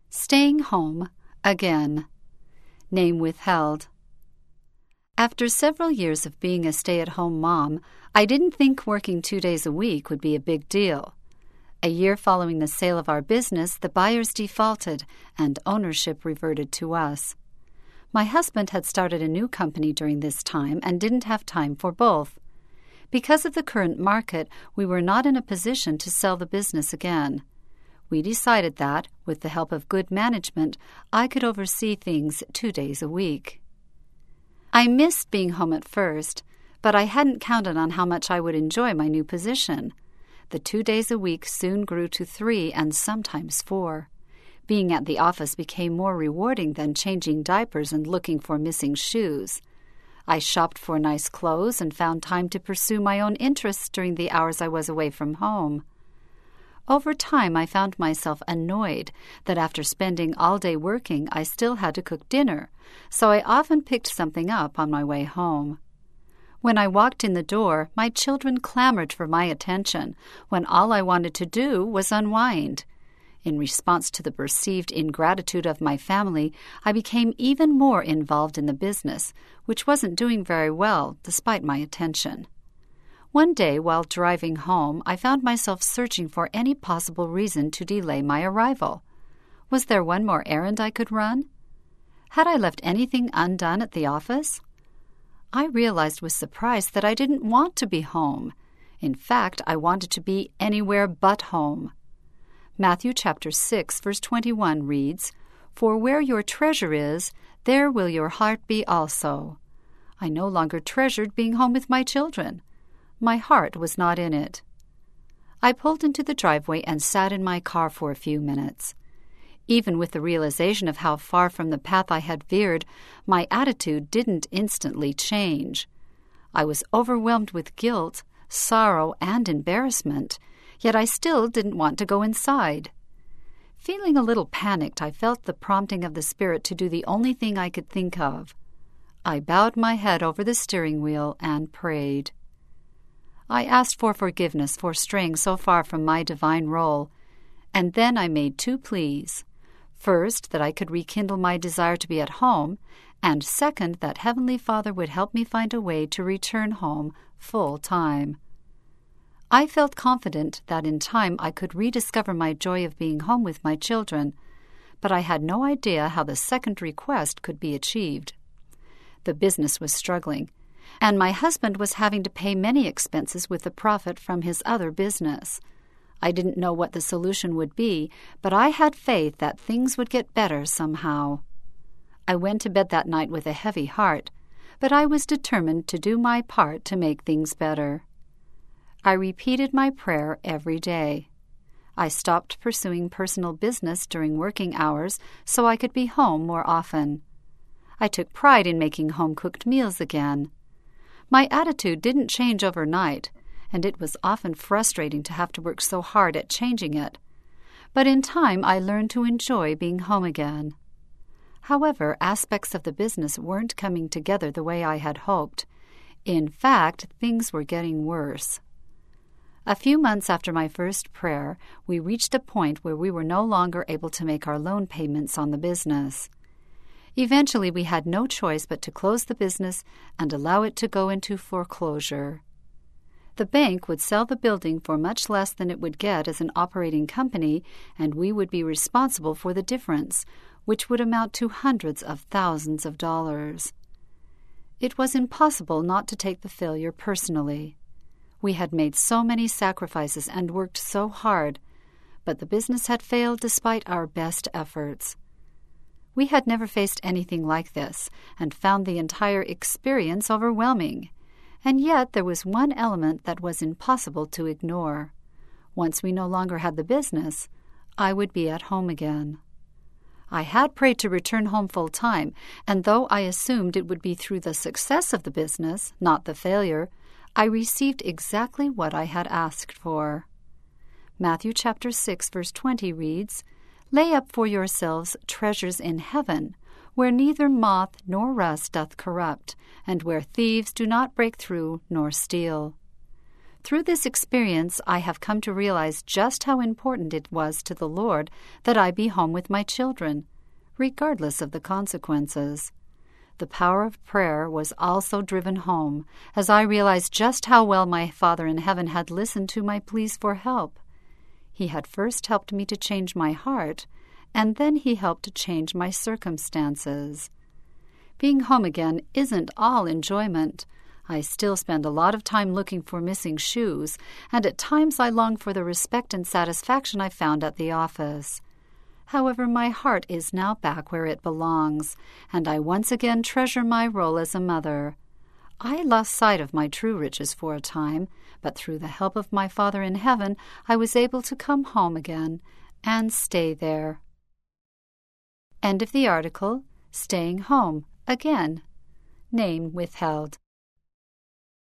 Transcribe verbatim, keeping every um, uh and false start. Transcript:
Staying home again. Name withheld. After several years of being a stay-at-home mom, I didn't think working two days a week would be a big deal. A year following the sale of our business, the buyers defaulted and ownership reverted to us. My husband had started a new company during this time and didn't have time for both. Because of the current market, we were not in a position to sell the business again. We decided that, with the help of good management, I could oversee things two days a week. I missed being home at first, but I hadn't counted on how much I would enjoy my new position. The two days a week soon grew to three and sometimes four. Being at the office became more rewarding than changing diapers and looking for missing shoes. I shopped for nice clothes and found time to pursue my own interests during the hours I was away from home. Over time, I found myself annoyed that after spending all day working, I still had to cook dinner, so I often picked something up on my way home. When I walked in the door, my children clamored for my attention, when all I wanted to do was unwind. In response to the perceived ingratitude of my family, I became even more involved in the business, which wasn't doing very well despite my attention. One day, while driving home, I found myself searching for any possible reason to delay my arrival. Was there one more errand I could run? Had I left anything undone at the office? I realized with surprise that I didn't want to be home. In fact, I wanted to be anywhere but home. Matthew chapter six, verse twenty-one reads, "For where your treasure is, there will your heart be also." I no longer treasured being home with my children. My heart was not in it. I pulled into the driveway and sat in my car for a few minutes. Even with the realization of how far from the path I had veered, my attitude didn't instantly change. I was overwhelmed with guilt, sorrow, and embarrassment, yet I still didn't want to go inside. Feeling a little panicked, I felt the prompting of the Spirit to do the only thing I could think of. I bowed my head over the steering wheel and prayed. I asked for forgiveness for straying so far from my divine role, and then I made two pleas. First, that I could rekindle my desire to be at home, and second, that Heavenly Father would help me find a way to return home full time. I felt confident that in time I could rediscover my joy of being home with my children, but I had no idea how the second request could be achieved. The business was struggling, and my husband was having to pay many expenses with the profit from his other business. I didn't know what the solution would be, but I had faith that things would get better somehow. I went to bed that night with a heavy heart, but I was determined to do my part to make things better. I repeated my prayer every day. I stopped pursuing personal business during working hours so I could be home more often. I took pride in making home-cooked meals again. My attitude didn't change overnight, and it was often frustrating to have to work so hard at changing it. But in time, I learned to enjoy being home again. However, aspects of the business weren't coming together the way I had hoped. In fact, things were getting worse. A few months after my first prayer, we reached a point where we were no longer able to make our loan payments on the business. Eventually, we had no choice but to close the business and allow it to go into foreclosure. The bank would sell the building for much less than it would get as an operating company, and we would be responsible for the difference, which would amount to hundreds of thousands of dollars. It was impossible not to take the failure personally. We had made so many sacrifices and worked so hard, but the business had failed despite our best efforts. We had never faced anything like this and found the entire experience overwhelming. And yet there was one element that was impossible to ignore. Once we no longer had the business, I would be at home again. I had prayed to return home full-time, and though I assumed it would be through the success of the business, not the failure, I received exactly what I had asked for. Matthew chapter six, verse twenty reads, "Lay up for yourselves treasures in heaven, where neither moth nor rust doth corrupt, and where thieves do not break through nor steal." Through this experience, I have come to realize just how important it was to the Lord that I be home with my children, regardless of the consequences. The power of prayer was also driven home, as I realized just how well my Father in heaven had listened to my pleas for help. He had first helped me to change my heart, and then He helped to change my circumstances. Being home again isn't all enjoyment. I still spend a lot of time looking for missing shoes, and at times I long for the respect and satisfaction I found at the office. However, my heart is now back where it belongs, and I once again treasure my role as a mother. I lost sight of my true riches for a time, but through the help of my Father in heaven, I was able to come home again and stay there. End of the article. Staying home again. Name withheld.